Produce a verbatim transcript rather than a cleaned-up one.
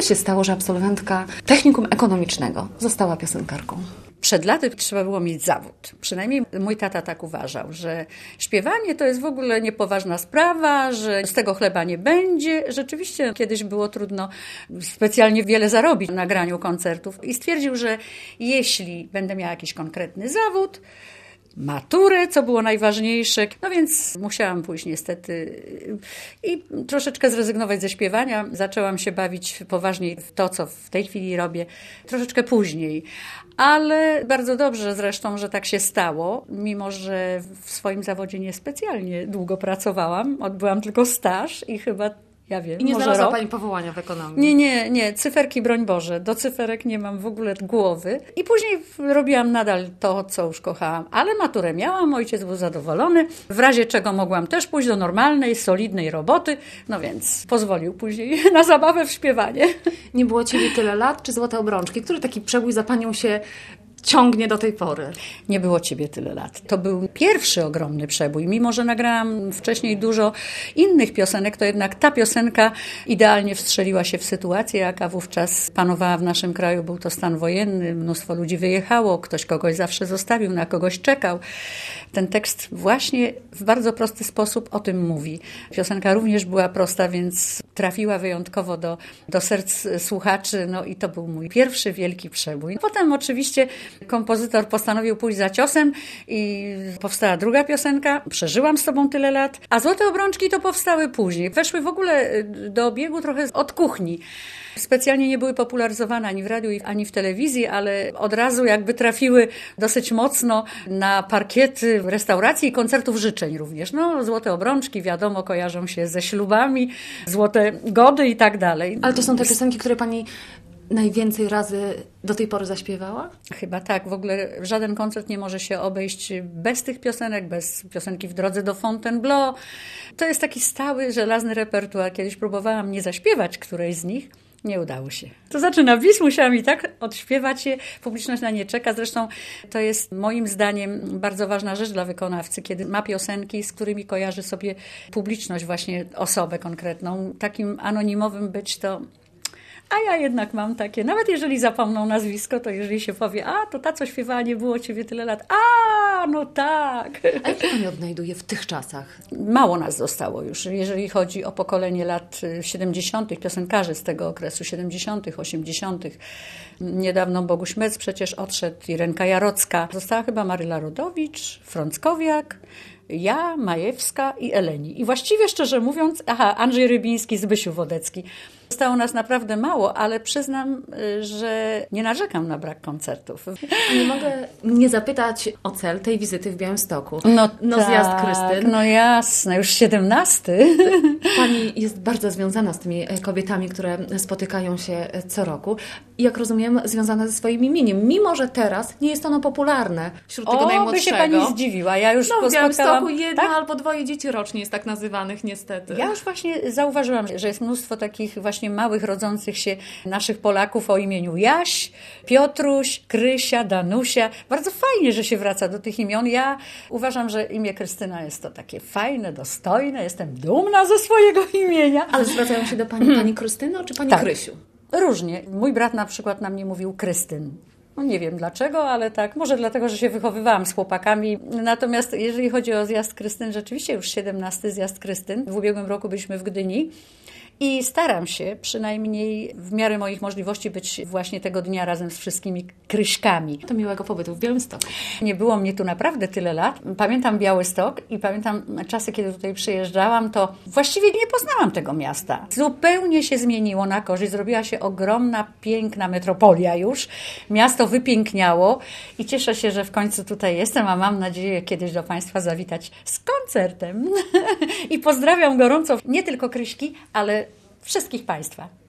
to się stało, że absolwentka technikum ekonomicznego została piosenkarką? Przed laty trzeba było mieć zawód. Przynajmniej mój tata tak uważał, że śpiewanie to jest w ogóle niepoważna sprawa, że z tego chleba nie będzie. Rzeczywiście kiedyś było trudno specjalnie wiele zarobić na graniu koncertów i stwierdził, że jeśli będę miała jakiś konkretny zawód, maturę, co było najważniejsze. No więc musiałam pójść niestety i troszeczkę zrezygnować ze śpiewania. Zaczęłam się bawić poważniej w to, co w tej chwili robię, troszeczkę później. Ale bardzo dobrze zresztą, że tak się stało, mimo że w swoim zawodzie niespecjalnie długo pracowałam. Odbyłam tylko staż i chyba ja wiem, I nie może znalazła rok. Pani powołania w ekonomii? Nie, nie, nie. Cyferki, broń Boże. Do cyferek nie mam w ogóle głowy. I później robiłam nadal to, co już kochałam. Ale maturę miałam, ojciec był zadowolony. W razie czego mogłam też pójść do normalnej, solidnej roboty. No więc pozwolił później na zabawę w śpiewanie. Nie było Ciebie tyle lat, czy Złote Obrączki? Który taki przebój za Panią się ciągnie do tej pory? Nie było Ciebie tyle lat. To był pierwszy ogromny przebój. Mimo że nagrałam wcześniej dużo innych piosenek, to jednak ta piosenka idealnie wstrzeliła się w sytuację, jaka wówczas panowała w naszym kraju. Był to stan wojenny, mnóstwo ludzi wyjechało, ktoś kogoś zawsze zostawił, na kogoś czekał. Ten tekst właśnie w bardzo prosty sposób o tym mówi. Piosenka również była prosta, więc trafiła wyjątkowo do, do serc słuchaczy. No i to był mój pierwszy wielki przebój. Potem oczywiście kompozytor postanowił pójść za ciosem i powstała druga piosenka. Przeżyłam z tobą tyle lat. A Złote Obrączki to powstały później. Weszły w ogóle do obiegu trochę od kuchni. Specjalnie nie były popularyzowane ani w radiu, ani w telewizji, ale od razu jakby trafiły dosyć mocno na parkiety restauracji i koncertów życzeń również. No, Złote Obrączki, wiadomo, kojarzą się ze ślubami, złote gody i tak dalej. Ale to są te piosenki, które Pani najwięcej razy do tej pory zaśpiewała? Chyba tak. W ogóle żaden koncert nie może się obejść bez tych piosenek, bez piosenki W drodze do Fontainebleau. To jest taki stały, żelazny repertuar. Kiedyś próbowałam nie zaśpiewać którejś z nich. Nie udało się. To znaczy na bis musiałam i tak odśpiewać je. Publiczność na nie czeka. Zresztą to jest moim zdaniem bardzo ważna rzecz dla wykonawcy, kiedy ma piosenki, z którymi kojarzy sobie publiczność, właśnie osobę konkretną. Takim anonimowym być to... A ja jednak mam takie, nawet jeżeli zapomną nazwisko, to jeżeli się powie, a to ta, co śpiewała, nie było Ciebie tyle lat. A, no tak. A jak Pani odnajduje w tych czasach? Mało nas zostało już, jeżeli chodzi o pokolenie lat siedemdziesiątych, piosenkarzy z tego okresu, siedemdziesiątych, osiemdziesiątych. Niedawno Boguś Mec przecież odszedł, Irenka Jarocka. Została chyba Maryla Rodowicz, Frąckowiak, ja, Majewska i Eleni. I właściwie, szczerze mówiąc, aha, Andrzej Rybiński, Zbysiu Wodecki. Zostało nas naprawdę mało, ale przyznam, że nie narzekam na brak koncertów. Nie mogę nie zapytać o cel tej wizyty w Białymstoku. No, no tak, zjazd Krystyn. No jasne, już siedemnasty. Pani jest bardzo związana z tymi kobietami, które spotykają się co roku. I jak rozumiem, związana ze swoim imieniem. Mimo że teraz nie jest ono popularne wśród tego o, najmłodszego. by się Pani zdziwiła. Ja już no, w Białymstoku jedno tak? albo dwoje dzieci rocznie jest tak nazywanych niestety. Ja już właśnie zauważyłam, że jest mnóstwo takich właśnie małych, rodzących się naszych Polaków o imieniu Jaś, Piotruś, Krysia, Danusia. Bardzo fajnie, że się wraca do tych imion. Ja uważam, że imię Krystyna jest to takie fajne, dostojne. Jestem dumna ze swojego imienia. Ale zwracają się do Pani Pani Krystyno czy Pani tak. Krysiu? Różnie. Mój brat na przykład na mnie mówił Krystyn. No nie wiem dlaczego, ale tak. Może dlatego, że się wychowywałam z chłopakami. Natomiast jeżeli chodzi o zjazd Krystyn, rzeczywiście już siedemnasty zjazd Krystyn. W ubiegłym roku byliśmy w Gdyni. I staram się przynajmniej w miarę moich możliwości być właśnie tego dnia razem z wszystkimi Kryśkami. To miłego pobytu w Białymstoku. Nie było mnie tu naprawdę tyle lat. Pamiętam Białystok i pamiętam czasy, kiedy tutaj przyjeżdżałam, to właściwie nie poznałam tego miasta. Zupełnie się zmieniło na korzyść. Zrobiła się ogromna, piękna metropolia już. Miasto wypiękniało i cieszę się, że w końcu tutaj jestem, a mam nadzieję kiedyś do Państwa zawitać z koncertem. I pozdrawiam gorąco nie tylko Kryśki, ale wszystkich Państwa.